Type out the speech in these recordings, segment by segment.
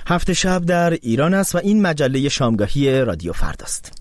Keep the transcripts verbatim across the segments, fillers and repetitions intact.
هفت شب در ایران است و این مجله شامگاهی رادیو فرداست.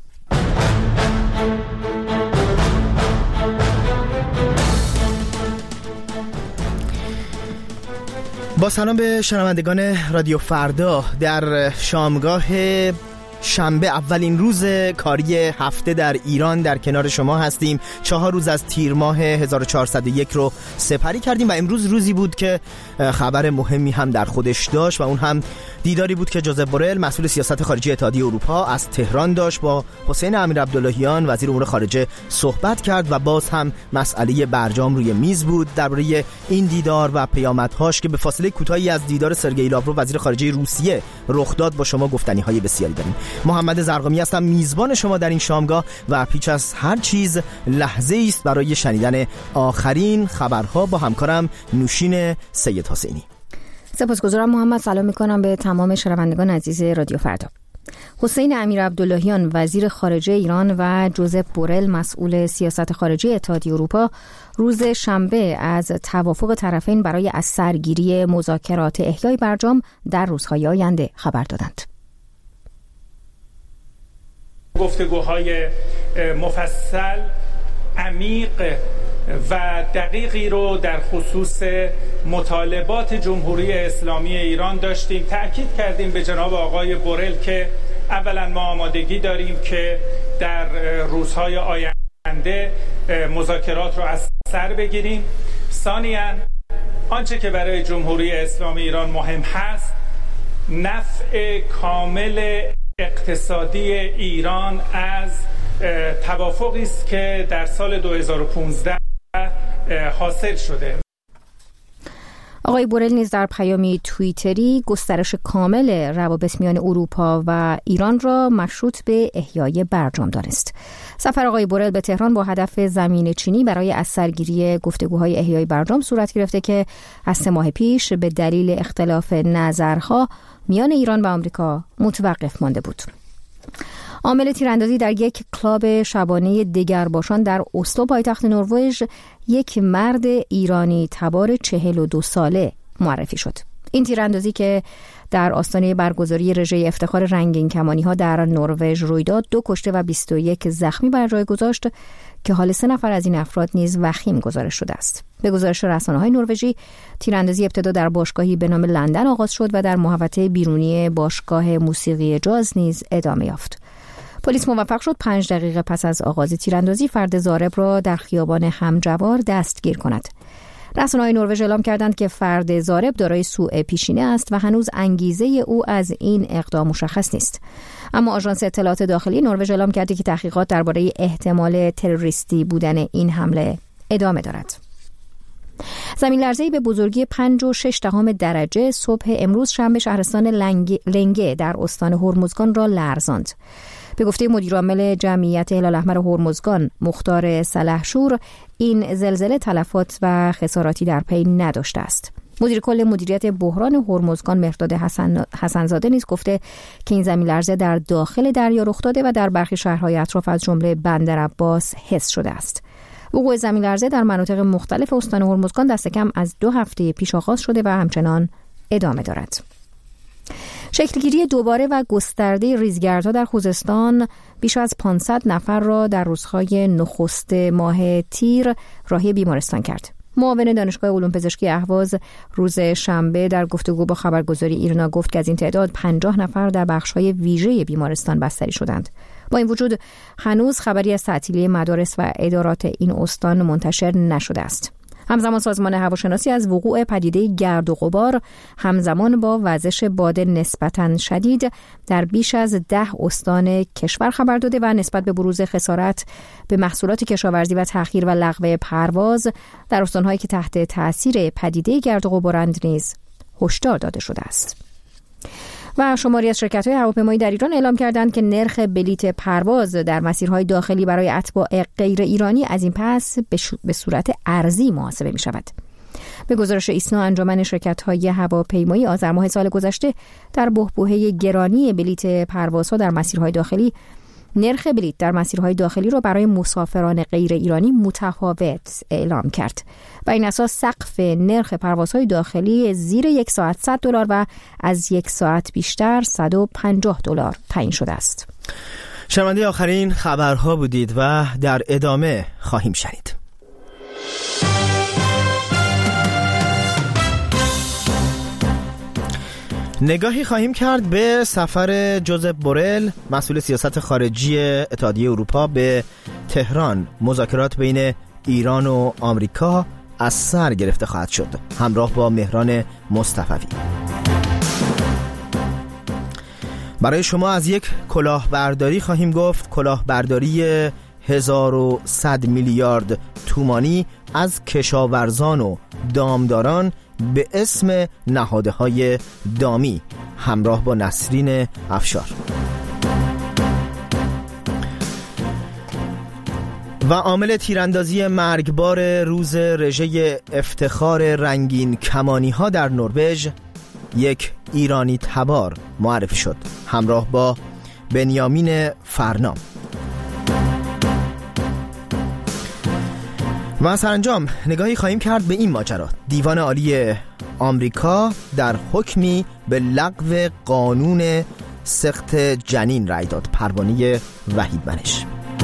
با سلام به شنوندگان رادیو فردا، در شامگاه شنبه اولین روز کاری هفته در ایران در کنار شما هستیم. چهار روز از تیر ماه هزار و چهارصد و یک رو سپری کردیم و امروز روزی بود که خبر مهمی هم در خودش داشت و اون هم دیداری بود که جوزف بورل مسئول سیاست خارجی اتحادیه اروپا از تهران داشت با حسین امیرعبداللهیان وزیر امور خارجه صحبت کرد و باز هم مسئله برجام روی میز بود. درباره این دیدار و پیامدهاش که به فاصله کوتاهی از دیدار سرگئی لاوروف وزیر خارجه روسیه رخ داد با شما گفتنی‌های بسیاری داریم. محمد زرقامی هستم، میزبان شما در این شامگاه و پیش از هر چیز لحظه است برای شنیدن آخرین خبرها با همکارم نوشین سید حسینی. سپاسگزارم محمد. سلام میکنم به تمام شنوندگان عزیز رادیو فردا. حسین امیرعبداللهیان وزیر خارجه ایران و جوزف بورل مسئول سیاست خارجی اتحادیه اروپا روز شنبه از توافق طرفین برای از سرگیری مذاکرات احیای برجام در روزهای آینده خبر دادند. گفتگوهای مفصل، عمیق و دقیقی رو در خصوص مطالبات جمهوری اسلامی ایران داشتیم. تأکید کردیم به جناب آقای بورل که اولا ما آمادگی داریم که در روزهای آینده مذاکرات رو از سر بگیریم. ثانیاً آنچه که برای جمهوری اسلامی ایران مهم هست نفع کامل اقتصادی ایران از توافقی است که در سال دو هزار و پانزده حاصل شده. آقای بورل نیز در پیامی توییتری گسترش کامل روابط میان اروپا و ایران را مشروط به احیای برجام دانست. سفر آقای بورل به تهران با هدف زمین چینی برای از سرگیری گفتگوهای احیای برجام صورت گرفته که از سه ماه پیش به دلیل اختلاف نظرها میان ایران و آمریکا متوقف مانده بود. عامل تیراندازی در یک کلاب شبانه دگرباشان در اسلو پایتخت نروژ یک مرد ایرانی تبار چهل و دو ساله معرفی شد. این تیراندازی که در آستانه برگزاری رژه افتخار رنگین کمانی ها در نروژ روی داد دو کشته و بیست و یک زخمی بر جای گذاشت که حال سه نفر از این افراد نیز وخیم گزارش شده است. به گزارش رسانه‌های نروژی تیراندازی ابتدا در باشگاهی به نام لندن آغاز شد و در محوطه بیرونی باشگاه موسیقی جاز نیز ادامه یافت. پلیس موفق شد پنج دقیقه پس از آغاز تیراندازی فرد ضارب را در خیابان همجوار دستگیر کند. رسانه‌های نروژ اعلام کردند که فرد ضارب دارای سوء پیشینه است و هنوز انگیزه او از این اقدام مشخص نیست. اما آژانس اطلاعات داخلی نروژ اعلام کرده که تحقیقات درباره احتمال تروریستی بودن این حمله ادامه دارد. زمین لرزه‌ای به بزرگی پنج و شش دهم درجه صبح امروز شنبه شهرستان لنگه در استان هرمزگان را لرزاند. به گفته مدیرعامل جمعیت هلال احمر هرمزگان مختار سلحشور، این زلزله تلفات و خساراتی در پی نداشته است. مدیر کل مدیریت بحران هرمزگان مهرداد حسن حسنزاده نیز گفته که این زمین لرزه در داخل دریا رخ داده و در برخی شهرهای اطراف از جمله بندر عباس حس شده است. وقوع زمین لرزه در مناطق مختلف استان هرمزگان دست کم از دو هفته پیش آغاز شده و همچنان ادامه دارد. شکلگیری دوباره و گسترده ریزگردها در خوزستان بیش از پانصد نفر را در روزهای نخست ماه تیر راهی بیمارستان کرد. معاون دانشگاه علوم پزشکی اهواز روز شنبه در گفتگو با خبرگزاری ایرنا گفت که از این تعداد پنجاه نفر در بخش‌های ویژه بیمارستان بستری شدند. با این وجود هنوز خبری از تعطیلی مدارس و ادارات این استان منتشر نشده است. همزمان سازمان هواشناسی از وقوع پدیده گرد و غبار همزمان با وزش باد نسبتاً شدید در بیش از ده استان کشور خبر داده و نسبت به بروز خسارت به محصولات کشاورزی و تأخیر و لغو پرواز در استان‌هایی که تحت تأثیر پدیده گرد و غبارند نیز هشدار داده شده است. و شماری از شرکت‌های هواپیمایی در ایران اعلام کردند که نرخ بلیت پرواز در مسیرهای داخلی برای اتباع غیر ایرانی از این پس به صورت ارزی محاسبه می‌شود. به گزارش ایسنا انجمن شرکت‌های هواپیمایی آذر ماه سال گذشته در بحبوحه گرانی بلیت پروازها در مسیرهای داخلی نرخ بلیط در مسیرهای داخلی رو برای مسافران غیر ایرانی متفاوت اعلام کرد. بر این اساس سقف نرخ پروازهای داخلی زیر یک ساعت صد دلار و از یک ساعت بیشتر صد و پنجاه دلار تعیین شده است. شنونده آخرین خبرها بودید و در ادامه خواهیم شنید. نگاهی خواهیم کرد به سفر جوزپ بورل، مسئول سیاست خارجی اتحادیه اروپا، به تهران. مذاکرات بین ایران و آمریکا از سر گرفته خواهد شد، همراه با مهران مصطفوی. برای شما از یک کلاهبرداری خواهیم گفت، کلاهبرداری هزار و صد میلیارد تومانی از کشاورزان و دامداران به اسم نهادهای دامی، همراه با نسرین افشار. و عامل تیراندازی مرگبار روز رژه افتخار رنگین کمانی ها در نروژ، یک ایرانی تبار معرفی شد، همراه با بنیامین فرنام. و سرانجام نگاهی خواهیم کرد به این ماجرا: دیوان عالی آمریکا در حکمی به لغو قانون سقط جنین رأی داد. پروانه وحید منش.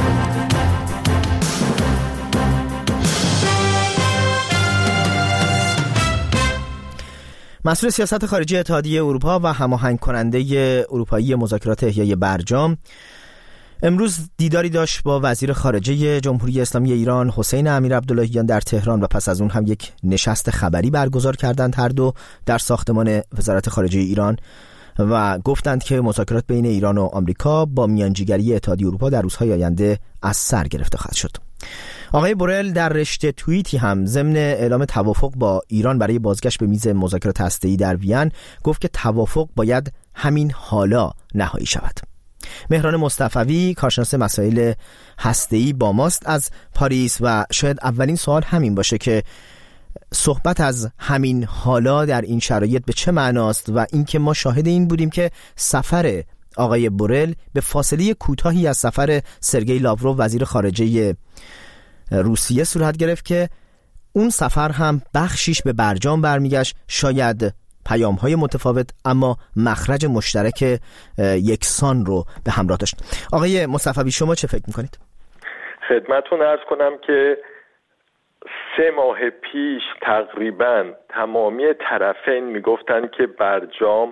مسئول سیاست خارجی اتحادیه اروپا و هماهنگ کننده اروپایی مذاکرات احیای برجام امروز دیداری داشت با وزیر خارجه جمهوری اسلامی ایران حسین امیرعبداللهیان در تهران و پس از اون هم یک نشست خبری برگزار کردند هر دو در ساختمان وزارت خارجه ایران و گفتند که مذاکرات بین ایران و آمریکا با میانجیگری اتحادیه اروپا در روزهای آینده از سر گرفته خواهد شد. آقای بورل در رشته توییتی هم ضمن اعلام توافق با ایران برای بازگشت به میز مذاکرات هسته‌ای در وین گفت که توافق باید همین حالا نهایی شود. مهران مصطفوی، کارشناس مسائل هسته‌ای با ماست از پاریس و شاید اولین سوال همین باشه که صحبت از همین حالا در این شرایط به چه معناست و اینکه ما شاهد این بودیم که سفر آقای بورل به فاصله کوتاهی از سفر سرگئی لاوروف وزیر خارجه روسیه صورت گرفت که اون سفر هم بخشیش به برجام برمیگشت، شاید پیام‌های متفاوت اما مخرج مشترک یکسان رو به همراه داشت. آقای مصطفوی شما چه فکر می‌کنید؟ خدمتتون عرض کنم که سه ماه پیش تقریباً تمامی طرفین میگفتن که برجام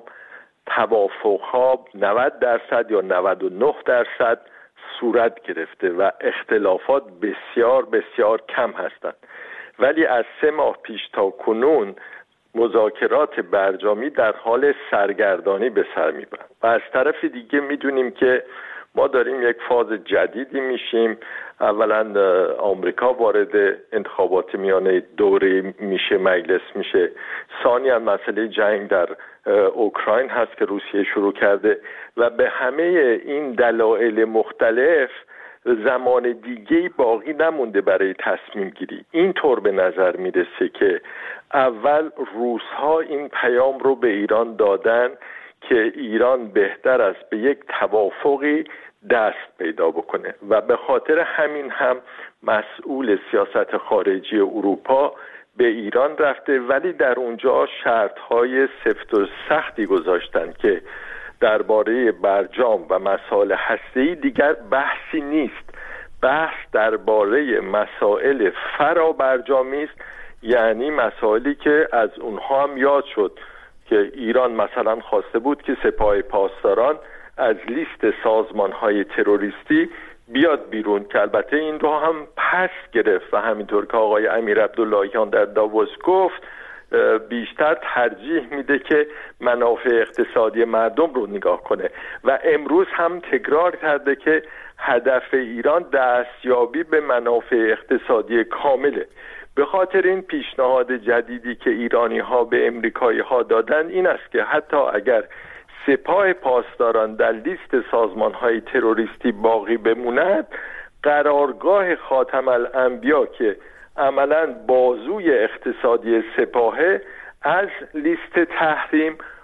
توافق‌ها نود درصد یا نود و نه درصد صورت گرفته و اختلافات بسیار بسیار کم هستند، ولی از سه ماه پیش تا کنون مذاکرات برجامی در حال سرگردانی به سر میبرند و از طرف دیگه میدونیم که ما داریم یک فاز جدیدی میشیم. اولا آمریکا وارد انتخابات میانه دوره میشه، مجلس میشه. ثانیاً مسئله جنگ در اوکراین هست که روسیه شروع کرده و به همه این دلایل مختلف زمان دیگه باقی نمونده برای تصمیم گیری. اینطور به نظر میرسه که اول روس‌ها این پیام رو به ایران دادن که ایران بهتر است به یک توافقی دست پیدا بکنه و به خاطر همین هم مسئول سیاست خارجی اروپا به ایران رفته، ولی در اونجا شرط‌های سفت و سختی گذاشتن که درباره برجام و مسائل هسته‌ای دیگر بحثی نیست. بحث درباره مسائل فرابرجامی است، یعنی مسائلی که از اونها هم یاد شد که ایران مثلا خواسته بود که سپاه پاسداران از لیست سازمان‌های تروریستی بیاد بیرون که البته این رو هم پس گرفت و همینطور که آقای امیرعبداللهیان در داووس گفت بیشتر ترجیح میده که منافع اقتصادی مردم رو نگاه کنه و امروز هم تکرار کرده که هدف ایران دستیابی به منافع اقتصادی کامله. به خاطر این پیشنهاد جدیدی که ایرانی ها به امریکایی ها دادن این است که حتی اگر سپاه پاسداران در لیست سازمان های تروریستی باقی بموند، قرارگاه خاتم الانبیا که عملاً بازوی اقتصادی سپاهه از لیست تحریم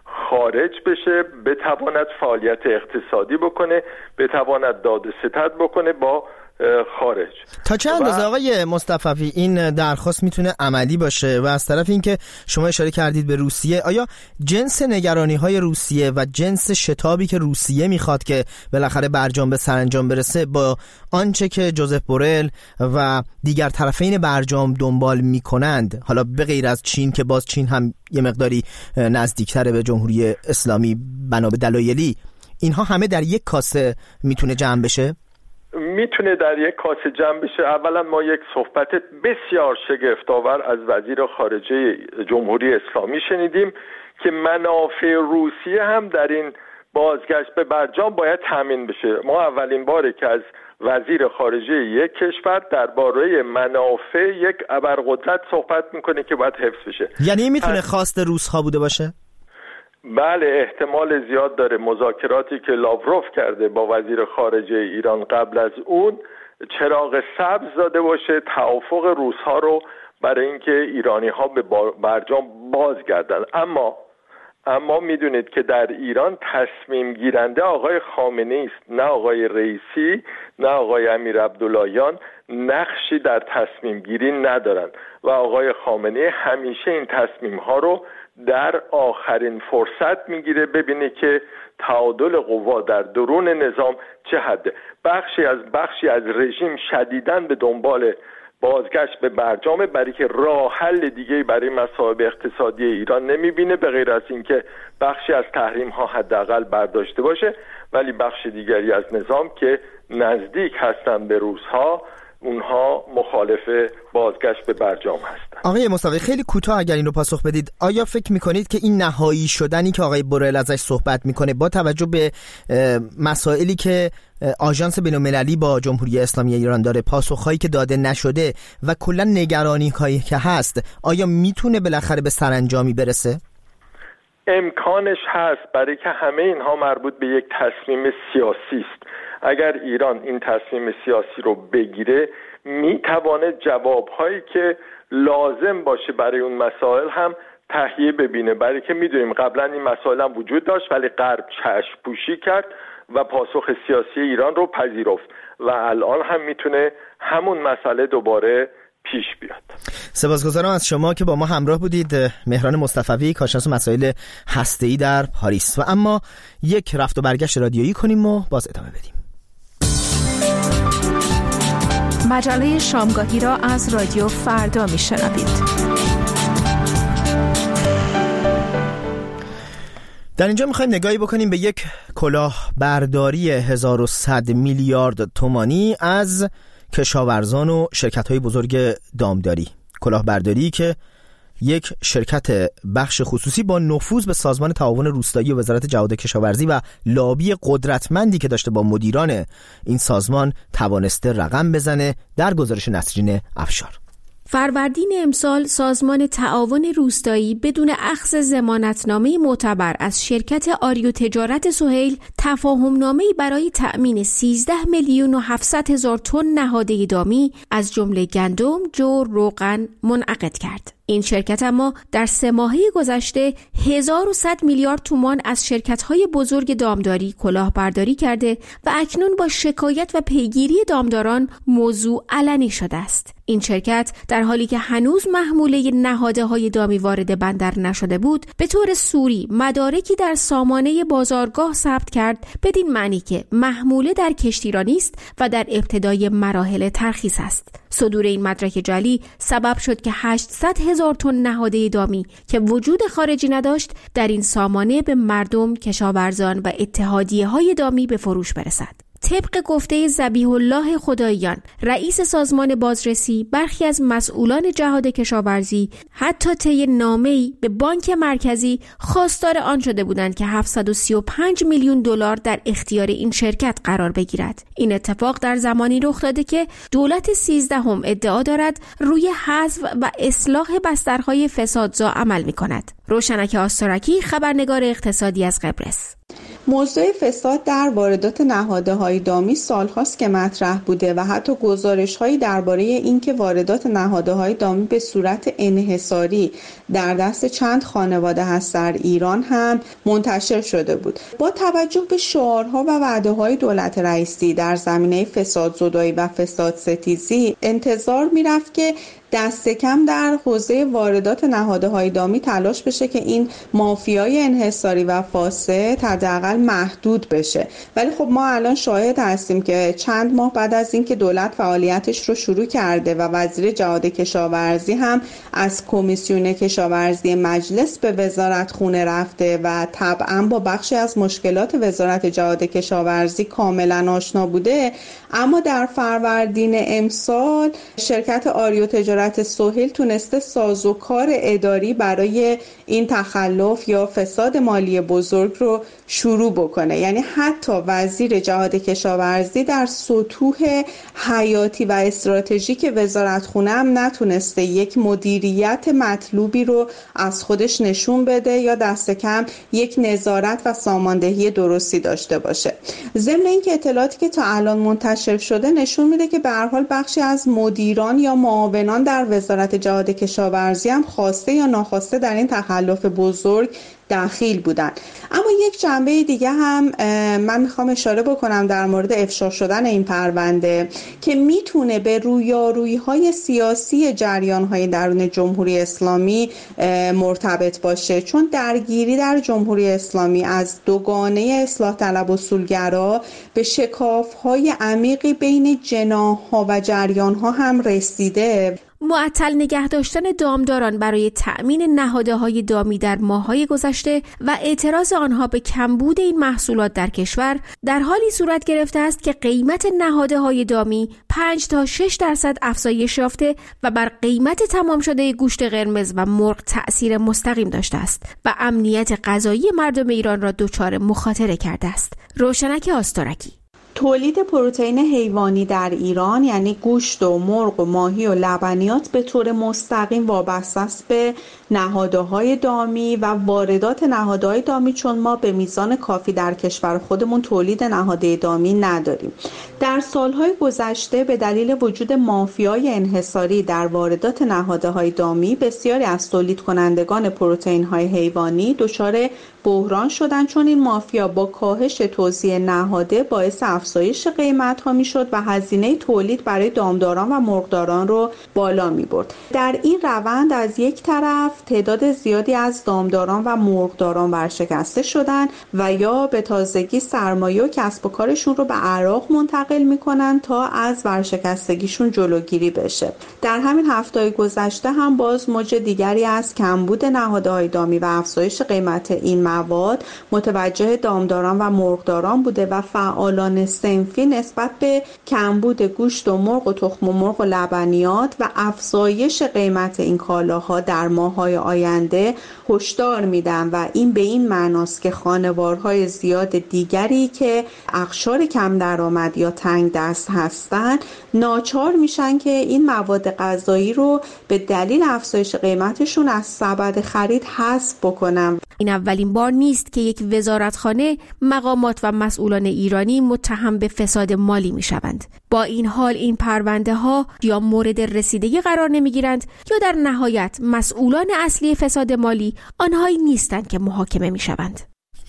خارج بشه، بتواند فعالیت اقتصادی بکنه، بتواند داد و ستد بکنه با خارج. تا چه اندازه آقای مصطفی این درخواست میتونه عملی باشه؟ و از طرف اینکه شما اشاره کردید به روسیه، آیا جنس نگرانی‌های روسیه و جنس شتابی که روسیه میخواد که بالاخره برجام به سرانجام برسه با آنچه که جوزف بورل و دیگر طرفین برجام دنبال میکنند، حالا به غیر از چین که باز چین هم یه مقداری نزدیکتره به جمهوری اسلامی بنا به دلایلی، اینها همه در یک کاسه میتونه جمع بشه؟ میتونه در یک کاسه جمع بشه. اولا ما یک صحبت بسیار شگفت‌آور از وزیر خارجه جمهوری اسلامی شنیدیم که منافع روسیه هم در این بازگشت به برجام باید تامین بشه. ما اولین باره که از وزیر خارجه یک کشور درباره منافع یک ابرقدرت صحبت میکنه که باید حفظ بشه. یعنی میتونه خواست روس‌ها بوده باشه؟ بله، احتمال زیاد داره. مذاکراتی که لاوروف کرده با وزیر خارجه ایران قبل از اون چراغ سبز داده باشه توافق روس‌ها رو برای اینکه ایرانی‌ها به برجام بازگردن. اما اما میدونید که در ایران تصمیم گیرنده آقای خامنه‌ای است، نه آقای رئیسی، نه آقای امیر عبداللهیان نقشی در تصمیم گیری ندارن و آقای خامنه‌ای همیشه این تصمیم‌ها رو در آخرین فرصت میگیره ببینه که تعادل قوا در درون نظام چه حده. بخشی از بخشی از رژیم شدیداً به دنبال بازگشت به برجام، برای که راه حل دیگه برای مصائب اقتصادی ایران نمیبینه به غیر از اینکه بخشی از تحریم ها حداقل برداشته باشه، ولی بخش دیگری از نظام که نزدیک هستن به روس‌ها اونها مخالف بازگشت به برجام هستند. آقای مصطفی خیلی کوتاه اگر این رو پاسخ بدید، آیا فکر میکنید که این نهایی شدنی که آقای بورل ازش صحبت میکنه با توجه به مسائلی که آژانس بین‌المللی با جمهوری اسلامی ایران داره، پاسخهایی که داده نشده و کلا نگرانی‌هایی که هست، آیا میتونه بالاخره به سرانجامی برسه؟ امکانش هست، برای که همه اینها مربوط به یک تصمیم سیاسی است. اگر ایران این تصمیم سیاسی رو بگیره میتواند جوابهایی که لازم باشه برای اون مسائل هم تهیه ببینه، برای که میدونیم قبلا این مسائل هم وجود داشت ولی غرب چشم پوشی کرد و پاسخ سیاسی ایران رو پذیرفت و الان هم میتونه همون مسئله دوباره پیش بیاد. سپاسگزارم از شما که با ما همراه بودید. مهران مصطفی، کارشناس مسائل هسته‌ای در پاریس. و اما یک رفت و برگشت رادیویی کنیم و باز ادامه بدیم. مجله شامگاهی را از رادیو فردا میشنوید. در اینجا میخوایم نگاهی بکنیم به یک کلاهبرداری هزار و صد میلیارد تومانی از کشاورزان و شرکت‌های بزرگ دامداری. کلاهبرداری که یک شرکت بخش خصوصی با نفوذ به سازمان تعاون روستایی و وزارت جهاد کشاورزی و لابی قدرتمندی که داشته با مدیران این سازمان توانسته رقم بزنه، در گزارش نسرین افشار. فروردین امسال سازمان تعاون روستایی بدون اخذ ضمانتنامه معتبر از شرکت آریو تجارت سهیل تفاهمنامه‌ای برای تأمین سیزده میلیون و هفتصد هزار تن نهاده دامی از جمله گندم، جو، روغن منعقد کرد. این شرکت اما در سه ماهه گذشته هزار و صد میلیارد تومان از شرکت‌های بزرگ دامداری کلاهبرداری کرده و اکنون با شکایت و پیگیری دامداران موضوع علنی شده است. این شرکت در حالی که هنوز محموله نهاده‌های دامی وارد بندر نشده بود، به طور سوری مدارکی در سامانه بازارگاه ثبت کرد، بدین معنی که محموله در کشتیرانی است و در ابتدای مراحل ترخیص است. صدور این مدرک جعلی سبب شد که هشتصد هزار تن نهاده دامی که وجود خارجی نداشت در این سامانه به مردم، کشاورزان و اتحادیه‌های دامی به فروش برسد. طبق گفته ذبیح الله خداییان، رئیس سازمان بازرسی، برخی از مسئولان جهاد کشاورزی حتی طی نامه‌ای به بانک مرکزی خواستار آن شده بودند که هفتصد و سی و پنج میلیون دلار در اختیار این شرکت قرار بگیرد. این اتفاق در زمانی رخ داده که دولت سیزدهم ادعا دارد روی حذف و اصلاح بسترهای فسادزا عمل می‌کند. روشنک آسترکی، خبرنگار اقتصادی از قبرس. موضوع فساد در واردات نهادهای دامی سالهاست که مطرح بوده و حتی گزارش‌هایی درباره اینکه واردات نهادهای دامی به صورت انحصاری در دست چند خانواده هست در ایران هم منتشر شده بود. با توجه به شعارها و وعده‌های دولت رئیسی در زمینه فسادزدایی و فساد ستیزی انتظار می‌رفت که دست کم در حوزه واردات نهادهای دامی تلاش بشه که این مافیای انحصاری و فاسد حداقل محدود بشه. ولی خب ما الان شاهد هستیم که چند ماه بعد از اینکه دولت فعالیتش رو شروع کرده و وزیر جهاد کشاورزی هم از کمیسیون کشاورزی مجلس به وزارت خونه رفته و طبعا با بخشی از مشکلات وزارت جهاد کشاورزی کاملا آشنا بوده، اما در فروردین امسال شرکت آریو تجارت سهیل تونسته سازوکار اداری برای این تخلف یا فساد مالی بزرگ رو شروع بکنه. یعنی حتی وزیر جهاد کشاورزی در سطوح حیاتی و استراتژیک وزارتخونه هم نتونسته یک مدیریت مطلوبی رو از خودش نشون بده یا دست کم یک نظارت و ساماندهی درستی داشته باشه. ضمن اینکه اطلاعاتی که تا الان منتشر شده نشون میده که به هر حال بخشی از مدیران یا معاونان در وزارت جهاد کشاورزی هم خواسته یا ناخواسته در این تخلف بزرگ دخیل بودن. اما یک جنبه دیگه هم من میخوام اشاره بکنم در مورد افشا شدن این پرونده که میتونه به رویارویی‌های سیاسی جریان‌های درون جمهوری اسلامی مرتبط باشه، چون درگیری در جمهوری اسلامی از دوگانه اصلاح طلب اصولگرا به شکاف‌های عمیقی بین جناح‌ها و جریان‌ها هم رسیده. معطل نگه داشتن دامداران برای تأمین نهادهای دامی در ماه‌های گذشته و اعتراض آنها به کمبود این محصولات در کشور در حالی صورت گرفته است که قیمت نهادهای دامی پنج تا شش درصد افزایش یافته و بر قیمت تمام شده گوشت قرمز و مرغ تأثیر مستقیم داشته است و امنیت غذایی مردم ایران را دچار مخاطره کرده است. روشنک آستارکی: تولید پروتئین حیوانی در ایران یعنی گوشت و مرغ و ماهی و لبنیات به طور مستقیم وابسته است به نهادهای دامی و واردات نهادهای دامی، چون ما به میزان کافی در کشور خودمون تولید نهادهای دامی نداریم. در سالهای گذشته به دلیل وجود مافیای انحصاری در واردات نهادهای دامی بسیاری از تولید کنندگان پروتئین های حیوانی دچار بحران شدن، چون این مافیا با کاهش توزیع نهاده باعث افزایش قیمت ها می شد و هزینه تولید برای دامداران و مرغداران رو بالا می برد. در این روند از یک طرف تعداد زیادی از دامداران و مرغداران ورشکسته شدن و یا به تازگی سرمایه و کسب و کارشون رو به عراق منتقل می کنن تا از ورشکستگیشون جلوگیری بشه. در همین هفته‌های گذشته هم باز موج دیگری از کمبود نهادهای دامی و افزایش قیمت این مواد متوجه دامداران و مرغداران بوده و فعالان صنفی نسبت به کمبود گوشت و مرغ و تخم و مرغ و لبنیات و افزایش قیمت این کالاها در ماه‌های آینده هشدار میدن و این به این معناست که خانوارهای زیاد دیگری که اقشار کم درآمد یا تنگ دست هستند ناچار میشن که این مواد غذایی رو به دلیل افزایش قیمتشون از سبد خرید حذف بکنن. این اولین بار نیست که یک وزارتخانه، مقامات و مسئولان ایرانی متهم به فساد مالی میشوند. با این حال این پرونده ها یا مورد رسیدگی قرار نمیگیرند یا در نهایت مسئولان اصلی فساد مالی آنهایی نیستند که محاکمه میشوند.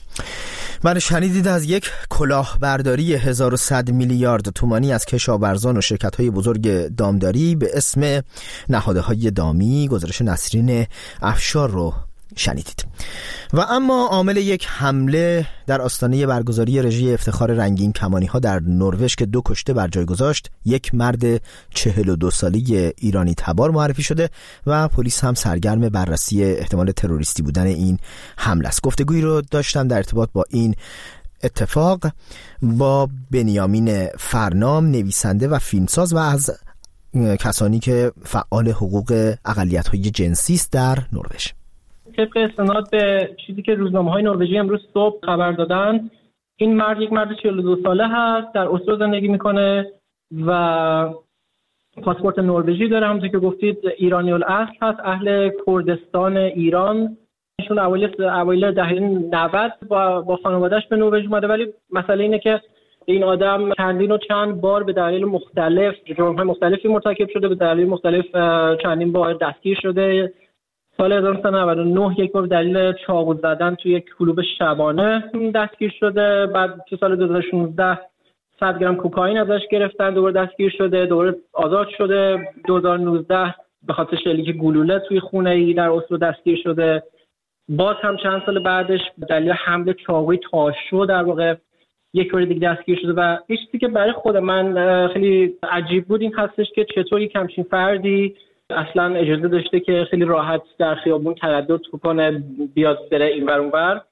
من شنیدید از یک کلاهبرداری هزار و صد میلیارد تومانی از کشاورزان و شرکت‌های بزرگ دامداری به اسم نهادهای دامی. گزارش نسرین افشار رو شنیدید. و اما عامل یک حمله در آستانه برگزاری رژه افتخار رنگین کمانی ها در نروژ که دو کشته بر جای گذاشت یک مرد چهل و دو ساله ایرانی تبار معرفی شده و پلیس هم سرگرم بررسی احتمال تروریستی بودن این حمله است. گفتگویی رو داشتم در ارتباط با این اتفاق با بنیامین فرنام، نویسنده و فیلمساز و از کسانی که فعال حقوق اقلیت‌های جنسی است در نروژ. طبق استناد به چیزی که روزنامه‌های نروژی امروز صبح خبر دادن، این مرد یک مرد چهل و دو ساله هست، در اسلو زندگی میکنه و پاسپورت نروژی داره. همونطور که گفتید ایرانی الاصل هست، اهل کردستان ایران ایشون اوایل اوایل دهه نود با با خانواده‌اش به نروژ اومده، ولی مسئله اینه که این آدم چندین و چند بار به دلایل مختلف جرم‌های مختلفی مرتکب شده، به دلایل مختلف چندین بار دستگیر شده. سال هزار و نهصد و نود و نه یک بار دلیل چاقو زدن توی یک کلوب شبانه دستگیر شده. بعد تو سال دو هزار و شانزده صد گرم کوکائین ازش گرفتن، دوباره دستگیر شده، دوباره آزاد شده. دو هزار و نوزده به خاطر شلیک گلوله توی خونه ای در اسلو دستگیر شده. باز هم چند سال بعدش دلیل حمل چاقوی تاشو در واقع یک بار دیگه دستگیر شده. و یه چیزی که برای خود من خیلی عجیب بود این هستش که چطور یک همچین فردی اصلا اجازه داشته که خیلی راحت در خیابون تردد کنه، بیاد بره اینور اونور.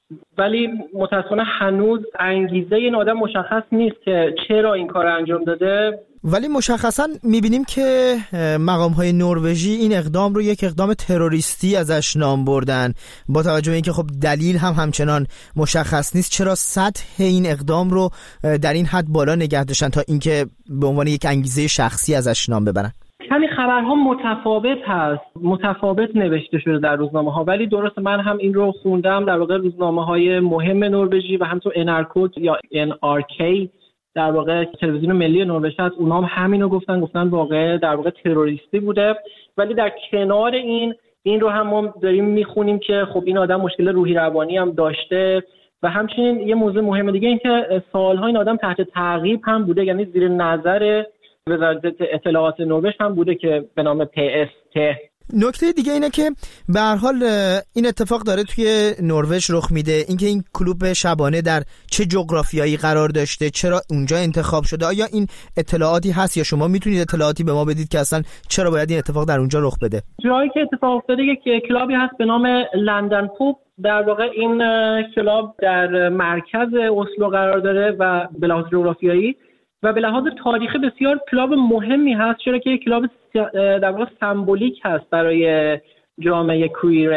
ولی متاسفانه هنوز انگیزه این آدم مشخص نیست که چرا این کار انجام داده. ولی مشخصا میبینیم که مقام‌های نروژی این اقدام رو یک اقدام تروریستی ازش نام بردن، با توجه به اینکه خب دلیل هم همچنان مشخص نیست. چرا سطح این اقدام رو در این حد بالا نگه داشتن تا اینکه به عنوان یک انگیزه شخصی ازش نام ببرن؟ همین خبرها متفاوت هست، متفاوت نوشته شده در روزنامه ها، ولی درست من هم این رو خوندم در واقع روزنامه های مهم نروژی و همینطور ان آر کی یا ان آر کی در واقع تلویزیون ملی نروژ هست، اونها هم همین رو گفتن گفتن واقع در واقع تروریستی بوده. ولی در کنار این این رو هم ما داریم میخونیم که خب این آدم مشکل روحی روانی هم داشته و همچنین یه موضوع مهم دیگه این که سالها این آدم تحت تعقیب هم بوده، یعنی زیر نظر وزارت اطلاعات نروژ هم بوده که به نام پی اس تی. نکته دیگه اینه که به هر حال این اتفاق داره توی نروژ رخ میده، اینکه این کلوب شبانه در چه جغرافیایی قرار داشته، چرا اونجا انتخاب شده، آیا این اطلاعاتی هست یا شما میتونید اطلاعاتی به ما بدید که اصلا چرا باید این اتفاق در اونجا رخ بده؟ جایی که اتفاق افتاده یک کلابی هست به نام لندن پوب. در واقع این کلاب در مرکز اسلو قرار داره و به لحاظ جغرافیایی و به لحاظ تاریخی بسیار کلاب مهمی هست، چرا که یک کلاب در واقع سمبولیک هست برای جامعه کویر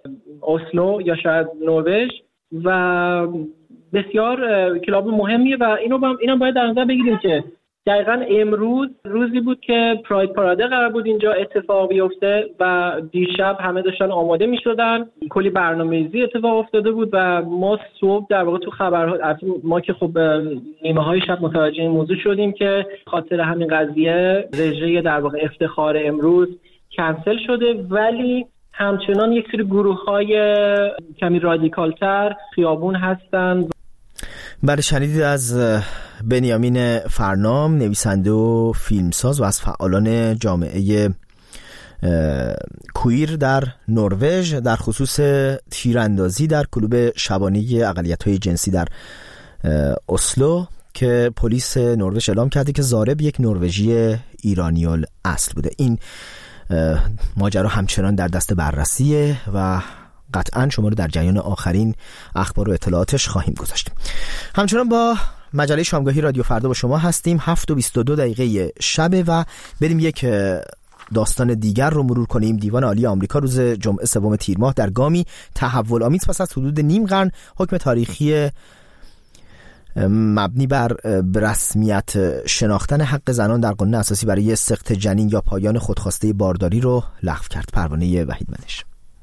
اسلو یا شاید نروژ و بسیار کلاب مهمیه. و اینو با اینو باید در نظر بگیریم که دقیقاً امروز روزی بود که پراید پاراده قرار بود اینجا اتفاق بیفته و دیشب همه داشتن آماده می شدن، کلی برنامه‌ریزی اتفاق افتاده بود و ما صبح در واقع تو خبرها ما که خب نیمه های شب متوجه این موضوع شدیم که خاطر همین قضیه رژه در واقع افتخار امروز کنسل شده. ولی همچنان یک سری گروه‌های کمی رادیکال‌تر خیابون هستن. بله، شنیدید از بنیامین فرنام، نویسنده و فیلمساز و از فعالان جامعه کویر در نروژ در خصوص تیراندازی در کلوب شبانه اقلیت‌های جنسی در اسلو که پلیس نروژ اعلام کرده که ضارب یک نروژی ایرانی الاصل بوده. این ماجرا همچنان در دست بررسیه و قطعاً شما رو در جریان آخرین اخبار و اطلاعاتش خواهیم گذاشت. همچنان با مجله شامگاهی رادیو فردا با شما هستیم. هفت و بیست و دو دقیقه شبه و بریم یک داستان دیگر رو مرور کنیم. دیوان عالی آمریکا روز جمعه سوم تیر ماه در گامی تحول آمیز پس از حدود نیم قرن حکم تاریخی مبنی بر رسمیت شناختن حق زنان در قانون اساسی برای سقط جنین یا پایان خودخواسته بارداری رو لغو کرد. پروانه وحید منش.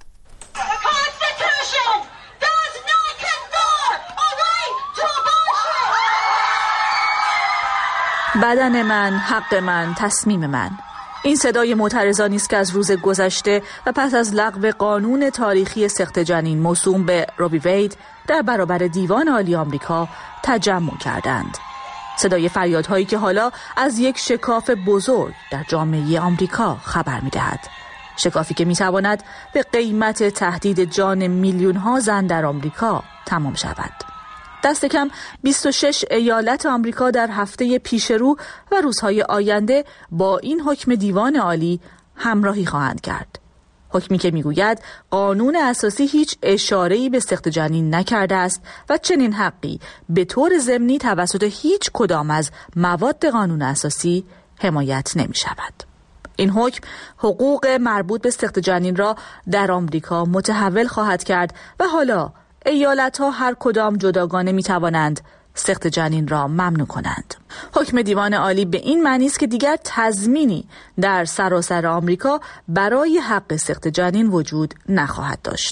بدن من، حق من، تصمیم من. این صدای معترضانی است که از روز گذشته و پس از لغو قانون تاریخی سقط جنین موسوم به روی وید در برابر دیوان عالی آمریکا تجمع کردند. صدای فریادهایی که حالا از یک شکاف بزرگ در جامعه آمریکا خبر می‌دهد. شکافی که می‌تواند به قیمت تهدید جان میلیون‌ها زن در آمریکا تمام شود. دست کم بیست و شش ایالت آمریکا در هفته پیشرو و روزهای آینده با این حکم دیوان عالی همراهی خواهند کرد. حکمی که میگوید قانون اساسی هیچ اشاره‌ای به سقط جنین نکرده است و چنین حقی به طور ضمنی توسط هیچ کدام از مواد قانون اساسی حمایت نمی شود. این حکم حقوق مربوط به سقط جنین را در آمریکا متحول خواهد کرد و حالا ایالت‌ها هر کدام جداگانه می‌توانند سقط جنین را ممنوع کنند. حکم دیوان عالی به این معنی است که دیگر تضمینی در سراسر آمریکا برای حق سقط جنین وجود نخواهد داشت.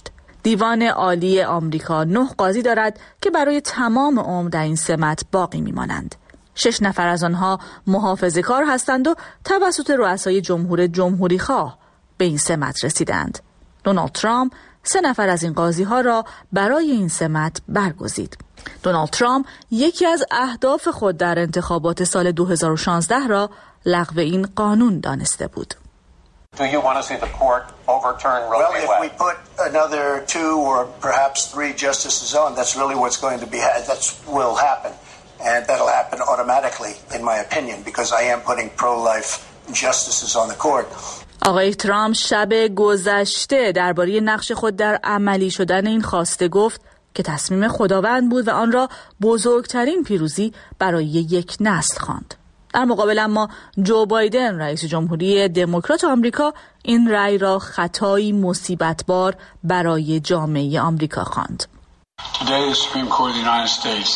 دیوان عالی آمریکا نه قاضی دارد که برای تمام عمر در این سمت باقی میمانند. شش نفر از آنها محافظه‌کار هستند و توسط رؤسای جمهور جمهوری خواه به این سمت رسیدند. دونالد ترامپ سه نفر از این قاضی ها را برای این سمت برگزید. دونالد ترامپ یکی از اهداف خود در انتخابات سال دو هزار و شانزده را لغو این قانون دانسته بود. Do you want to see the court overturn Roe v. Wade? Well, if we put another two or perhaps three justices on, that's really what's going to be that will happen, and that'll happen automatically, in my opinion, because I am putting pro-life justices on the court. آقای ترامپ شب گذشته درباره نقش خود در عملی شدن این خواسته گفت که تصمیم خداوند بود و آن را بزرگترین پیروزی برای یک نسل خواند. در مقابل اما جو بایدن رئیس جمهوری دموکرات آمریکا این رأی را خطایی مصیبت‌بار برای جامعه آمریکا خواند. Today the Supreme Court of the United States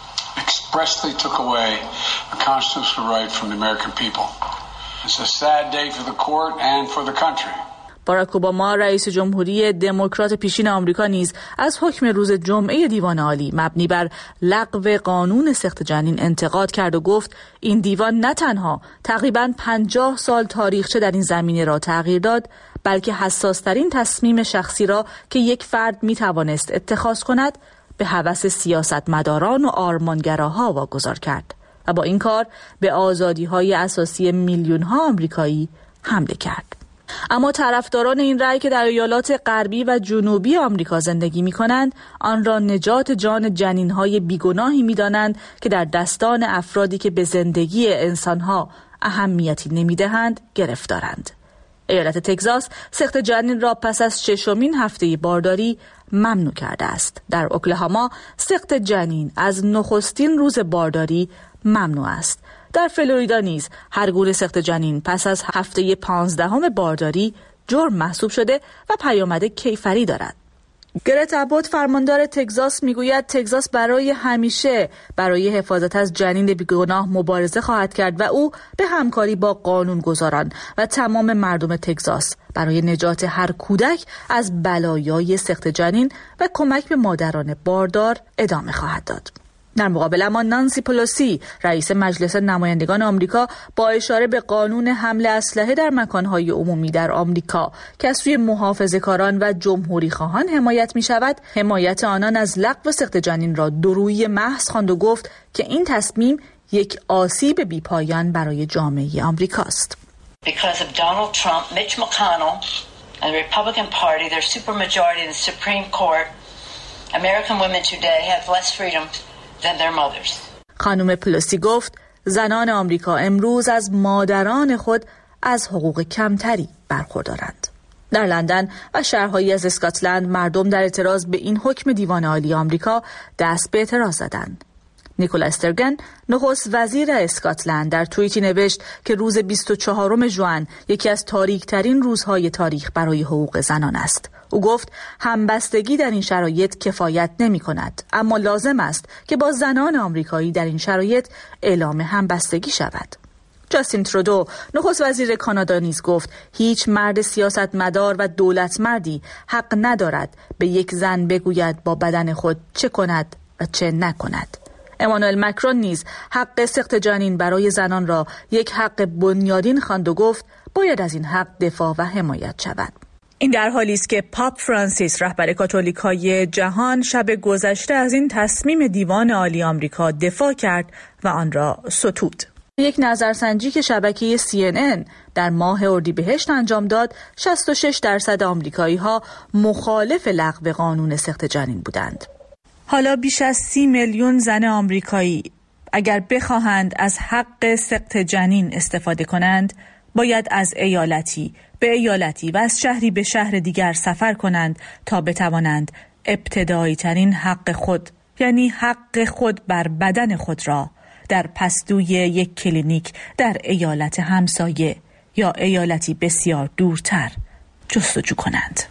expressly took away a constitutional right from the American people. It's a sad day for the court and for the country. باراک اوباما رئیس جمهوری دموکرات پیشین آمریکا نیز از حکم روز جمعه دیوان عالی مبنی بر لغو قانون سخت جنین انتقاد کرد و گفت این دیوان نه تنها تقریباً پنجاه سال تاریخچه در این زمینه را تغییر داد، بلکه حساس‌ترین تصمیم شخصی را که یک فرد می‌توانست اتخاذ کند به هوس سیاستمداران و آرمانگراها واگذار کرد و با این کار به آزادی‌های اساسی میلیون‌ها آمریکایی حمله کرد. اما طرفداران این رأی که در ایالات غربی و جنوبی آمریکا زندگی می‌کنند، آن را نجات جان جنین‌های بیگناهی می‌دانند که در دستان افرادی که به زندگی انسان‌ها اهمیتی نمی‌دهند گرفتارند. ایالت تگزاس سخت جنین را پس از ششمین هفته بارداری ممنوع کرده است. در اوکلاهاما سخت جنین از نخستین روز بارداری ممنوع است. در فلوریدا نیز هر گونه سخت جنین پس از هفته پانزدهم بارداری جرم محسوب شده و پیامد کیفری دارد. گرت ابوت فرماندار تگزاس میگوید تگزاس برای همیشه برای حفاظت از جنین بیگناه مبارزه خواهد کرد و او به همکاری با قانونگذاران و تمام مردم تگزاس برای نجات هر کودک از بلایای سخت جنین و کمک به مادران باردار ادامه خواهد داد. در مقابل اما نانسی پلوسی رئیس مجلس نمایندگان آمریکا با اشاره به قانون حمل اسلحه در مکانهای عمومی در آمریکا که از سوی محافظه‌کاران و جمهوری خواهان حمایت می شود، حمایت آنان از لغو سخت جنین را دورویی محض خواند و گفت که این تصمیم یک آسیب بی‌پایان برای جامعه آمریکاست. Because of Donald Trump, Mitch McConnell and the Republican Party, their supermajority in the Supreme Court, American women today have less freedom than their mothers. خانم پلوسی گفت زنان آمریکا امروز از مادران خود از حقوق کمتری برخوردارند. در لندن و شهرهایی از اسکاتلند مردم در اعتراض به این حکم دیوان عالی آمریکا دست به اعتراض زدند. نیکولا استرگن نخست وزیر اسکاتلند در توییتی نوشت که روز بیست و چهارم ژوئن یکی از تاریک‌ترین روزهای تاریخ برای حقوق زنان است. او گفت همبستگی در این شرایط کفایت نمی کند، اما لازم است که با زنان آمریکایی در این شرایط اعلام همبستگی شود. جاستین ترودو نخست وزیر کانادا نیز گفت هیچ مرد سیاستمدار و دولتمردی حق ندارد به یک زن بگوید با بدن خود چه کند و چه نکند. امانوئل مکرون نیز حق سخت جنین برای زنان را یک حق بنیادین خواند و گفت باید از این حق دفاع و حمایت شود. این در حالی است که پاپ فرانسیس رهبر کاتولیکای جهان شب گذشته از این تصمیم دیوان عالی آمریکا دفاع کرد و آن را ستود. یک نظرسنجی که شبکه سی ان ان در ماه اردیبهشت انجام داد، شصت و شش درصد آمریکایی ها مخالف لغو قانون سخت جنین بودند. حالا بیش از سی میلیون زن آمریکایی اگر بخواهند از حق سقط جنین استفاده کنند، باید از ایالتی به ایالتی و از شهری به شهر دیگر سفر کنند تا بتوانند ابتدایی ترین حق خود، یعنی حق خود بر بدن خود را در پستوی یک کلینیک در ایالت همسایه یا ایالتی بسیار دورتر جستجو کنند.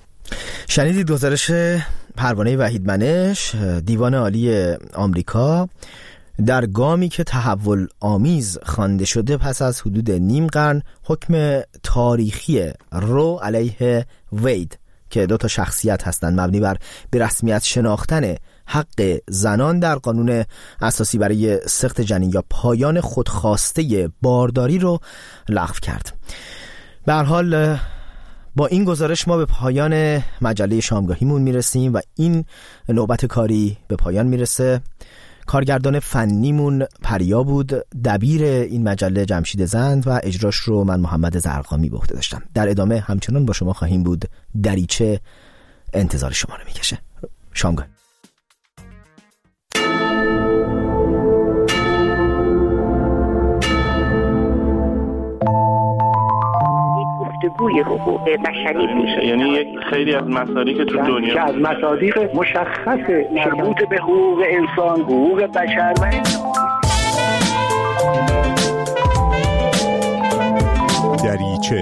شنیدید گزارش پروانه وحید منش. دیوان عالی آمریکا در گامی که تحول آمیز خوانده شده پس از حدود نیم قرن حکم تاریخی رو علیه وید که دو تا شخصیت هستند مبنی بر به رسمیت شناختن حق زنان در قانون اساسی برای سقط جنین یا پایان خودخواسته بارداری رو لغو کرد. به هر حال با این گزارش ما به پایان مجله شامگاهیمون میرسیم و این نوبت کاری به پایان میرسه. کارگردان فنیمون پریا بود، دبیر این مجله جمشید زند و اجراش رو من محمد زرقامی به عهده داشتم. در ادامه همچنان با شما خواهیم بود. دریچه انتظار شما رو میکشه. شامگاه. گفتگوی حقوق بشری میشه، یعنی یک خیلی از مصادیق که تو دنیا که از مصادیق مشخص مربوط به حقوق انسان، حقوق بشر و دریچه.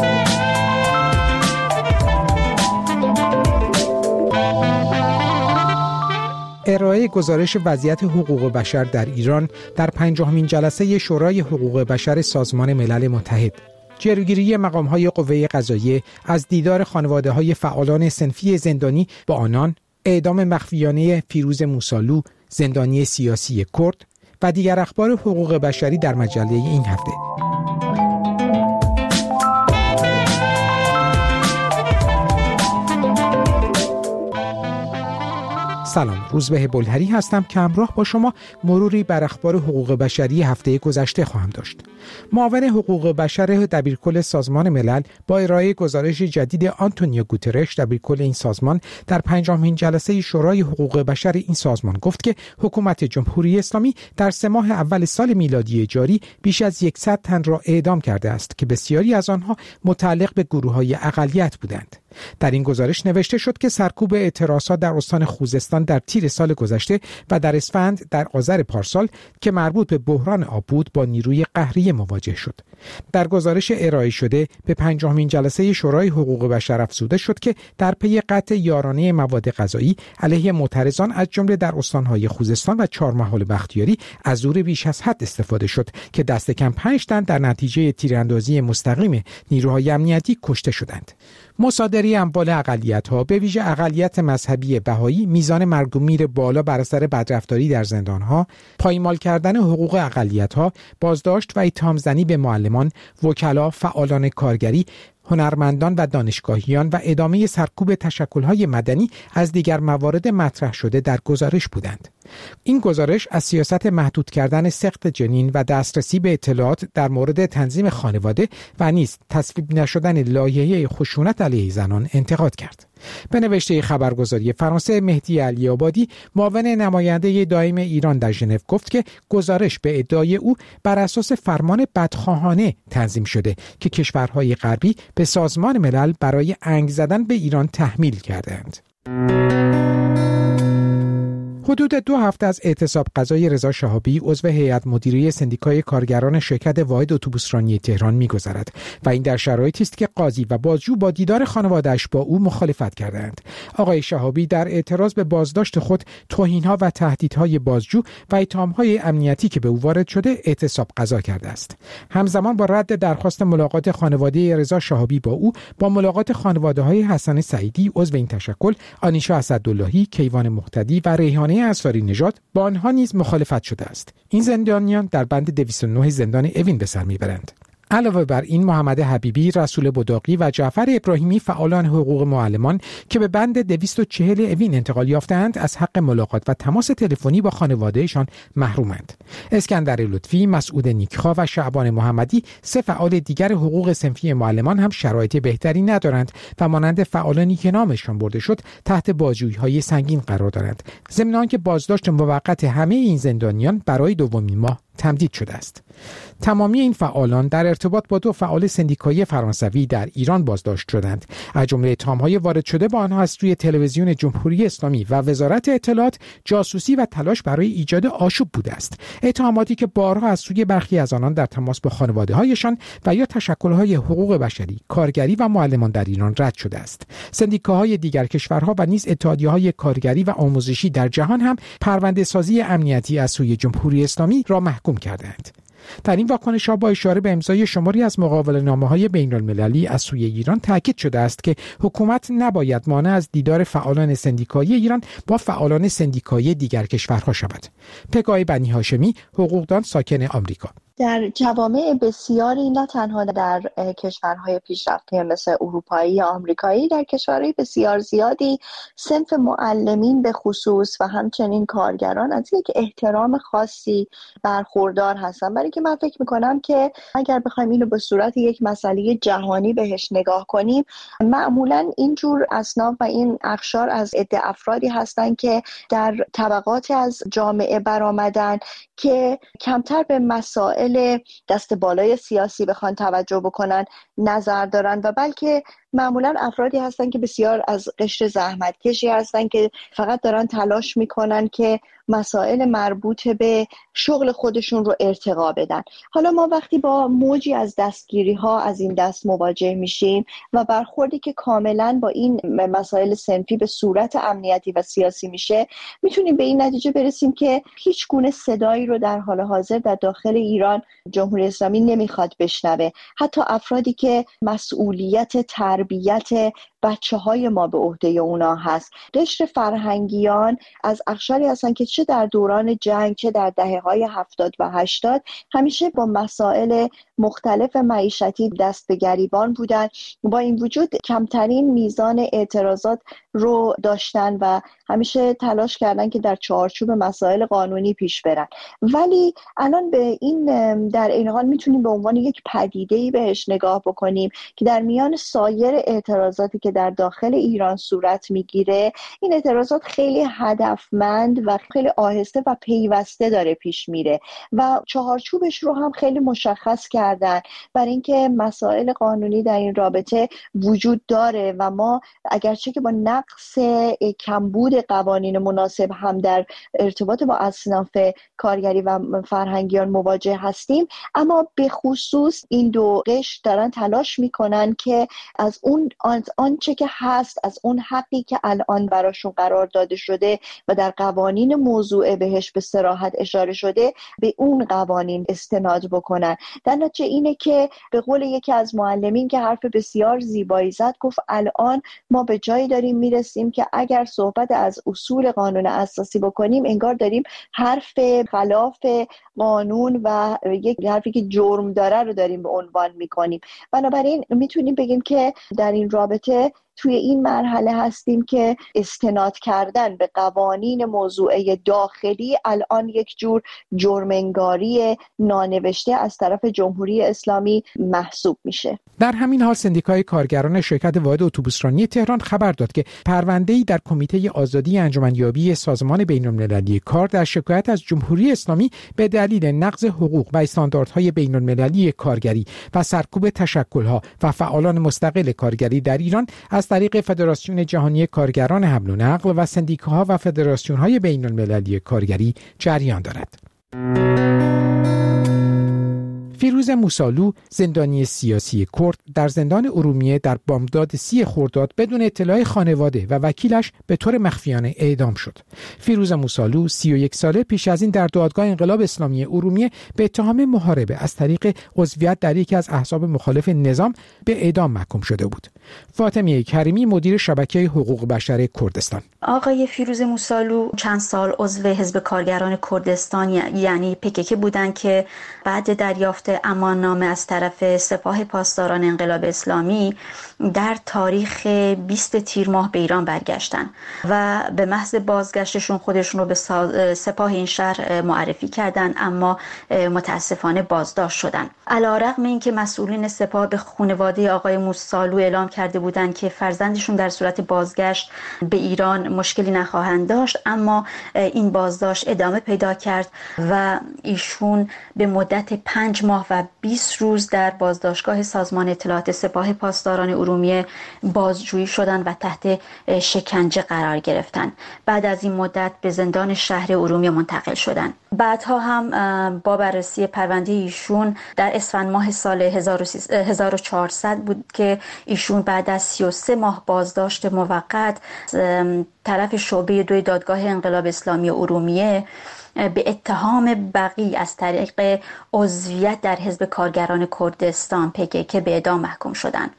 ارائه گزارش وضعیت حقوق بشر در ایران در پنجاهمین جلسه شورای حقوق بشر سازمان ملل متحد. جلوگیری مقام‌های قوه قضاییه از دیدار خانواده‌های فعالان صنفی زندانی با آنان، اعدام مخفیانه فیروز موسالو، زندانی سیاسی کرد و دیگر اخبار حقوق بشری در مجله این هفته. سلام، روزبه بلهری هستم که همراه با شما مروری بر اخبار حقوق بشری هفته گذشته خواهم داشت. معاون حقوق بشر دبیرکل سازمان ملل با ارائه گزارش جدید آنتونیو گوترش دبیرکل این سازمان در پنجمین جلسه شورای حقوق بشر این سازمان گفت که حکومت جمهوری اسلامی در سه ماه اول سال میلادی جاری بیش از صد تن را اعدام کرده است که بسیاری از آنها متعلق به گروه‌های اقلیت بودند. در این گزارش نوشته شد که سرکوب اعتراضات در استان خوزستان در تیر سال گذشته و در اسفند در آذر پارسال که مربوط به بحران آب بود با نیروی قهری مواجه شد. در گزارش ارائه شده به پنجمین جلسه شورای حقوق بشر افزوده شد که در پی قطع یارانه مواد غذایی علیه معترضان از جمله در استان‌های خوزستان و چهارمحال بختیاری از زور بیش از حد استفاده شد که دست کم پنج تن در نتیجه تیراندازی مستقیم نیروهای امنیتی کشته شدند. مصادره اموال اقلیت‌ها به ویژه اقلیت مذهبی بهایی، میزان مرگ و میر بالا بر اثر بدرفتاری در زندان‌ها، پایمال کردن حقوق اقلیت‌ها، بازداشت و اتهام‌زنی به معلمان، وکلا، فعالان کارگری، هنرمندان و دانشگاهیان و ادامه سرکوب تشکل‌های مدنی از دیگر موارد مطرح شده در گزارش بودند. این گزارش از سیاست محدود کردن سقط جنین و دسترسی به اطلاعات در مورد تنظیم خانواده و نیز تصویب نشدن لایحه خشونت علیه زنان انتقاد کرد. به نوشته خبرگزاری فرانسه، مهدی علی‌آبادی، معاون نماینده دائم ایران در ژنو گفت که گزارش به ادعای او بر اساس فرمان بدخواهانه تنظیم شده که کشورهای غربی به سازمان ملل برای انگ زدن به ایران تحمیل کردند. حدود دو هفته از اعتصاب قضای رضا شهابی عضو هیئت مدیره سندیکای کارگران شرکت واحد اتوبوسرانی تهران می‌گذرد و این در شرایطی است که قاضی و بازجو با دیدار خانواده‌اش با او مخالفت کردند. آقای شهابی در اعتراض به بازداشت خود، توهین‌ها و تهدیدهای بازجو و اتهام‌های امنیتی که به او وارد شده اعتصاب قضا کرده است. همزمان با رد درخواست ملاقات خانواده رضا شهابی با او، با ملاقات خانواده‌های حسن سعیدی عضو این تشکل، آنیشا اسداللهی، کیوان مقتدی و ریحانه انصاری نژاد با آنها نیز مخالفت شده است. این زندانیان در بند دویست و نه زندان اوین به سر میبرند. علاوه بر این، محمد حبیبی، رسول بداقی و جعفر ابراهیمی فعالان حقوق معلمان که به بند دویست و چهل اوین انتقال یافتند از حق ملاقات و تماس تلفنی با خانوادهشان محرومند. اسکندر لطفی، مسعود نیکخواه و شعبان محمدی، سه فعال دیگر حقوق صنفی معلمان هم شرایط بهتری ندارند و مانند فعالانی که نامشان برده شد تحت بازجویی‌های سنگین قرار دارند. ضمن آنکه بازداشت موقت همه این زندانیان برای دومین ماه تمدید شده است. تمامی این فعالان در ارتباط با دو فعال سندیکایی فرانسوی در ایران بازداشت شدند. از جمله اتهام‌های وارد شده با آنها از سوی تلویزیون جمهوری اسلامی و وزارت اطلاعات جاسوسی و تلاش برای ایجاد آشوب بوده است. اتهاماتی که بارها از سوی برخی از آنان در تماس با خانواده‌هایشان و یا تشکل‌های حقوق بشری، کارگری و معلمان در ایران رد شده است. سندیکاهای دیگر کشورها و نیز اتحادیه‌های کارگری و آموزشی در جهان هم پرونده‌سازی امنیتی از سوی جمهوری اسلامی را محکوم کردند. در این واکنش‌ها با اشاره به امضای شماری از مقاوله‌نامه‌های بین‌المللی از سوی ایران تاکید شده است که حکومت نباید مانع از دیدار فعالان سندیکایی ایران با فعالان سندیکایی دیگر کشورها شود. پگاه بنی هاشمی، حقوقدان ساکن آمریکا: در جوامع بسیاری، نه تنها در کشورهای پیشرفته مثل اروپایی یا آمریکایی، در کشورهای بسیار زیادی صنف معلمین به خصوص و همچنین کارگران از یک احترام خاصی برخوردار هستن. برای که من فکر میکنم که اگر بخوایم اینو به صورت یک مسئله جهانی بهش نگاه کنیم، معمولا اینجور اصناف و این اقشار از عده افرادی هستن که در طبقات از جامعه برآمدن که کمتر به مسائل دست بالای سیاسی بخوان توجه بکنن نظر دارن و بلکه معمولا افرادی هستن که بسیار از قشر زحمتکشی هستن که فقط دارن تلاش میکنن که مسائل مربوط به شغل خودشون رو ارتقا بدن. حالا ما وقتی با موجی از دستگیری ها از این دست مواجه میشیم و برخوردی که کاملا با این مسائل صنفی به صورت امنیتی و سیاسی میشه، میتونیم به این نتیجه برسیم که هیچ گونه صدایی رو در حال حاضر در داخل ایران جمهوری اسلامی نمیخواد بشنوه. حتی افرادی که مسئولیت تربیت بچه های ما به عهده اونا هست، قشر فرهنگیان از اقشاری هستن که چه در دوران جنگ چه در دهه های هفتاد و هشتاد همیشه با مسائل مختلف معیشتی دست به گریبان بودن، با این وجود کمترین میزان اعتراضات رو داشتن و همیشه تلاش کردن که در چارچوب مسائل قانونی پیش برن. ولی الان به این در این حال میتونیم به عنوان یک پدیده‌ای بهش نگاه بکنیم که در میان سایر اعتراضاتی که در داخل ایران صورت میگیره، این اعتراضات خیلی هدفمند و خیلی آهسته و پیوسته داره پیش میره و چهارچوبش رو هم خیلی مشخص کردن برای اینکه مسائل قانونی در این رابطه وجود داره و ما اگرچه که با نقص کمبود قوانین مناسب هم در ارتباط با اصناف کارگری و فرهنگیان مواجه هستیم، اما به خصوص این دو قشر دارن تلاش میکنن که از اون آنچه که هست، از اون حقی که الان براشون قرار داده شده و در قوانین موضوع بهش به صراحت اشاره شده، به اون قوانین استناد بکنن. در نتیجه اینه که به قول یکی از معلمین که حرف بسیار زیبایی زد، گفت الان ما به جایی داریم میرسیم که اگر صحبت از اصول قانون اساسی بکنیم، انگار داریم حرف خلاف قانون و یک حرفی که جرم داره رو داریم به عنوان میکنیم. بنابراین میتونیم بگیم که در این رابطه توی این مرحله هستیم که استناد کردن به قوانین موضوعه داخلی الان یک جور جرم‌انگاری نانوشته از طرف جمهوری اسلامی محسوب میشه. در همین حال سندیکای کارگران شرکت واحد اتوبوسرانی تهران خبر داد که پرونده‌ای در کمیته آزادی انجمنیابی سازمان بین‌المللی کار در شکایت از جمهوری اسلامی به دلیل نقض حقوق و استانداردهای بین‌المللی کارگری و سرکوب تشکل‌ها و فعالان مستقل کارگری در ایران از طریق فدراسیون جهانی کارگران حمل و نقل و سندیکاها و فدراسیون‌های بین‌المللی کارگری جریان دارد. فیروز موسالو، زندانی سیاسی کرد، در زندان ارومیه در بامداد سی خرداد بدون اطلاع خانواده و وکیلش به طور مخفیانه اعدام شد. فیروز موسالو سی و یک ساله پیش از این در دادگاه انقلاب اسلامی ارومیه به اتهام محاربه از طریق عضویت در یکی از احزاب مخالف نظام به اعدام محکوم شده بود. فاطمه کریمی، مدیر شبکه حقوق بشر کردستان: آقای فیروز موسالو چند سال عضو حزب کارگران کردستان یعنی پکک بودند که بعد دریافت اماننامه از طرف سپاه پاسداران انقلاب اسلامی در تاریخ بیست تیر ماه به ایران برگشتن و به محض بازگشتشون خودشون رو به سپاه این شهر معرفی کردن، اما متاسفانه بازداشت شدن. علی‌رغم اینکه مسئولین سپاه به خانواده آقای موسالو اعلام کرده بودند که فرزندشون در صورت بازگشت به ایران مشکلی نخواهند داشت، اما این بازداشت ادامه پیدا کرد و ایشون به مدت پنج ماه و بیست روز در بازداشتگاه سازمان اطلاعات سپاه پاسداران ارومیه بازجویی شدند و تحت شکنجه قرار گرفتند. بعد از این مدت به زندان شهر ارومیه منتقل شدند. بعدها هم با بررسی پرونده ایشون در اسفند ماه سال هزار و چهارصد بود که ایشون بعد از سی و سه ماه بازداشت موقت طرف شعبه دوی دادگاه انقلاب اسلامی ارومیه به اتهام بقی از طریق عضویت در حزب کارگران کردستان پی کی کی به اعدام محکوم شدند.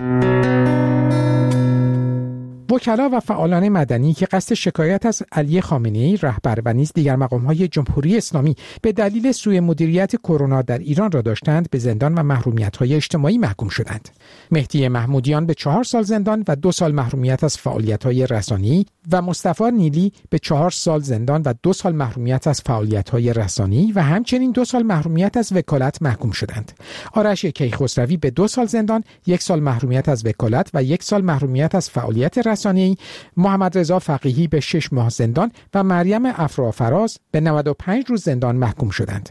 وکلا و فعالان مدنی که قصد شکایت از علی خامنه‌ای رهبر و نیز دیگر مقام‌های جمهوری اسلامی به دلیل سوء مدیریت کرونا در ایران را داشتند به زندان و محرومیت‌های اجتماعی محکوم شدند. مهدی محمودیان به چهار سال زندان و دو سال محرومیت از فعالیت‌های رسانه‌ای و مصطفی نیلی به چهار سال زندان و دو سال محرومیت از فعالیت‌های رسانه‌ای و همچنین دو سال محرومیت از وکالت محکوم شدند. آرش کیخسروی به دو سال زندان، یک سال محرومیت از وکالت و یک سال محرومیت از فعالیت رسانه‌ای، محمد رضا فقیهی به شش ماه زندان و مریم افرافراز به نود و پنج روز زندان محکوم شدند.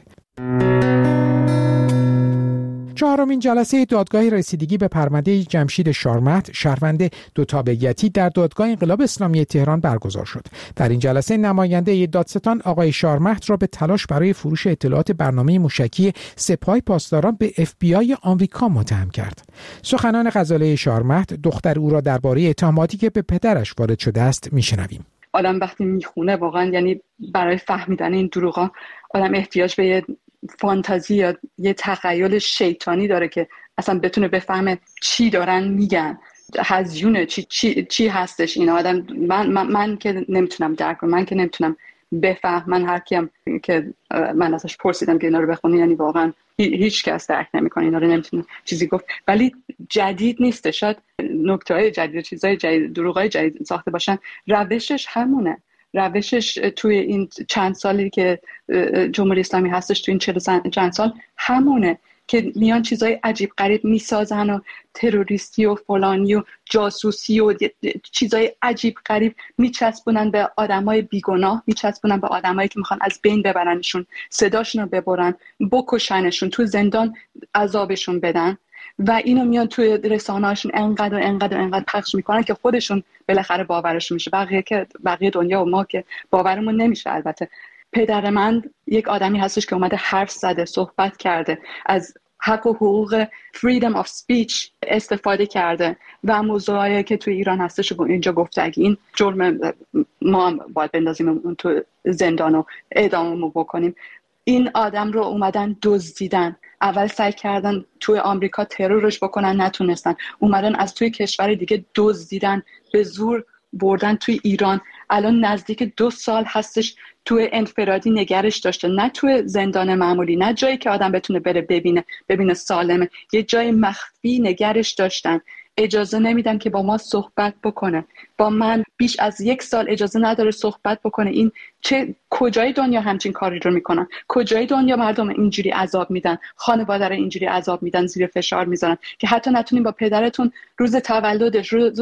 چهارمین جلسه دادگاه رسیدگی به پرونده جمشید شارمهد شهروند دو تابعیتی در دادگاه انقلاب اسلامی تهران برگزار شد. در این جلسه نماینده دادستان آقای شارمهد را به تلاش برای فروش اطلاعات برنامه موشکی سپاه پاسداران به اف بی آی آمریکا متهم کرد. سخنان غزاله شارمهد دختر او را درباره اتهاماتی که به پدرش وارد شده است میشنویم. آدم وقتی میخونه واقعا یعنی برای فهمیدن این دروغا آدم احتیاج به یه فانتزی یا یه تخیل شیطانی داره که اصلا بتونه بفهمه چی دارن میگن، هزیونه چی چی چی هستش این آدم. من من, من که نمیتونم درک کنم، من که نمیتونم بفهم. من هر کیم که من ازش پرسیدم که اینا رو بخونه یعنی واقعا هیچ کس درک نمیکنه، اینا رو نمیتونه چیزی گفت. ولی جدید نیست، شاید نکته‌های جدید، چیزای جدید، دروغای جدید ساخته باشن. روشش همونه. روشش توی این چند سالی که جمهوری اسلامی هستش، توی این چهل چند سال همونه که میان چیزای عجیب غریب میسازن و تروریستی و فلانی و جاسوسی و چیزای عجیب غریب میچسبونن به آدمای بیگناه، میچسبونن به آدمایی که میخوان از بین ببرنشون، صداشون رو ببرن، بکشنشون، تو زندان عذابشون بدن و اینو میان توی رسانه‌هاشون انقدر و انقدر و انقدر پخش میکنن که خودشون بالاخره باورشون میشه. بقیه که بقیه دنیا و ما که باورمون نمیشه. البته پدر من یک آدمی هستش که اومده حرف زده، صحبت کرده، از حق و حقوق freedom of speech استفاده کرده و موضوعی که توی ایران هستش رو اینجا گفته. اگه این جرم ما هم باید بندازیم اون تو زندان و اعداممو بکنیم. این آدم رو اومدن دزدیدن. اول سعی کردن توی آمریکا ترورش بکنن، نتونستن. اومدن از توی کشور دیگه دزدیدن، به زور بردن توی ایران. الان نزدیک دو سال هستش توی انفرادی نگرش داشته، نه توی زندان معمولی، نه جایی که آدم بتونه بره ببینه ببینه سالمه، یه جای مخفی نگرش داشتن. اجازه نمیدن که با ما صحبت بکنه. با من بیش از یک سال اجازه نداره صحبت بکنه. این چه کجای دنیا همچین کاری رو میکنن؟ کجای دنیا مردم اینجوری عذاب میدن، خانواده رو اینجوری عذاب میدن، زیر فشار میذارن که حتی نتونین با پدرتون روز تولدش، روز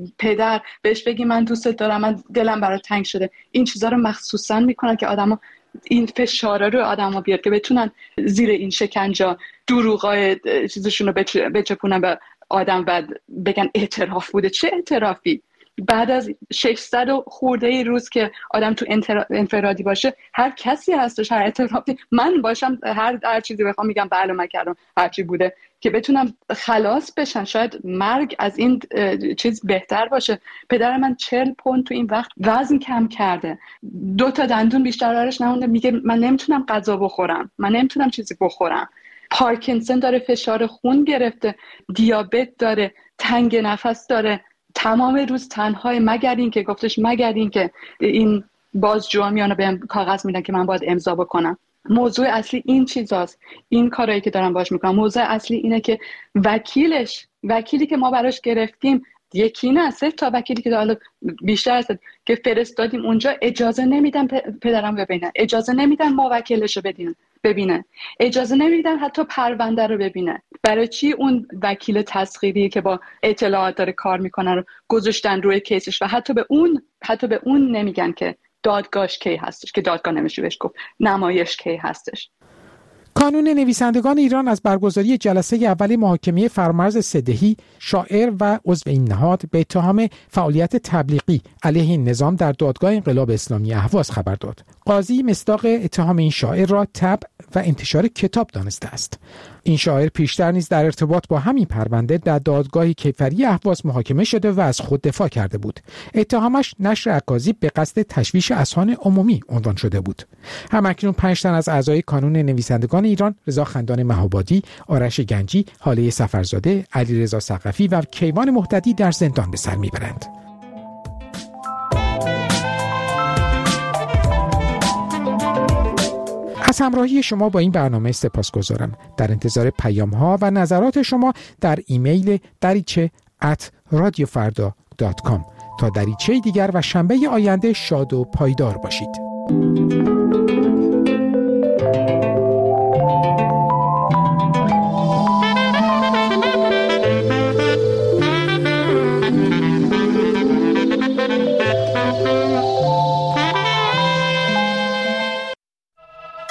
پدر بهش بگی من دوستت دارم، من دلم برات تنگ شده. این چیزا رو مخصوصا میکنن که آدما این فشاره رو آدما بیاد که بتونن زیر این شکنجه دروغای چیزشون رو بچپونن به آدم بعد بگن اعتراف بوده. چه اعترافی؟ بعد از ششصد و خورده روز که آدم تو انفرادی باشه، هر کسی هستش، هر اعترافی من باشم، هر هر چیزی بخوام میگم بله من کردم، هر چی بوده که بتونم خلاص بشن. شاید مرگ از این چیز بهتر باشه. پدر من چهل پوند تو این وقت وزن کم کرده، دو تا دندون بیشتر درش نمونده. میگه من نمیتونم غذا بخورم، من نمیتونم چیزی بخورم. پارکینسون داره، فشار خون گرفته، دیابت داره، تنگ نفس داره، تمام روز تنهای، مگر این که گفتش مگر این که این بازجوها میانه بهم کاغذ میدن که من باید امضا بکنم. موضوع اصلی این چیزاست، این کارهایی که دارم باش میکنم. موضوع اصلی اینه که وکیلش، وکیلی که ما براش گرفتیم، یکی نه سه تا وکیلی که حالا بیشتر هست که فرستادیم اونجا، اجازه نمیدن پدرم ببینه، اجازه نمیدن ما وکیلش رو بدیم ببینه، اجازه نمیدن حتی پرونده رو ببینه. برای چی اون وکیل تسخیری که با اطلاعات داره کار میکنه رو گذاشتن روی کیسش و حتی به اون حتی به اون نمیگن که دادگاهش کی هستش، که دادگاه نمیشه بهش گفت، نمایش کی هستش. کانون نویسندگان ایران از برگزاری جلسه اول محاکمه فرامرز سدهی، شاعر و عضو این نهاد، به اتهام فعالیت تبلیغی علیه این نظام در دادگاه انقلاب اسلامی اهواز خبر داد. قاضی مصداق اتهام این شاعر را طبع و انتشار کتاب دانسته است. این شاعر پیشتر نیز در ارتباط با همین پرونده در دادگاه کیفری اهواز محاکمه شده و از خود دفاع کرده بود. اتهامش نشر اکاذیب به قصد تشویش اذهان عمومی عنوان شده بود. همکنون پنج تن از اعضای کانون نویسندگان ایران، رضا خندان مهابادی، آرش گنجی، هاله سفرزاده، علیرضا ثقفی و کیوان مهتدی در زندان به سر میبرند. از همراهی شما با این برنامه سپاسگزارم. در انتظار پیام ها و نظرات شما در ایمیل دریچه ات رادیو فردا دات کام. تا دریچه دیگر و شنبه آینده شاد و پایدار باشید.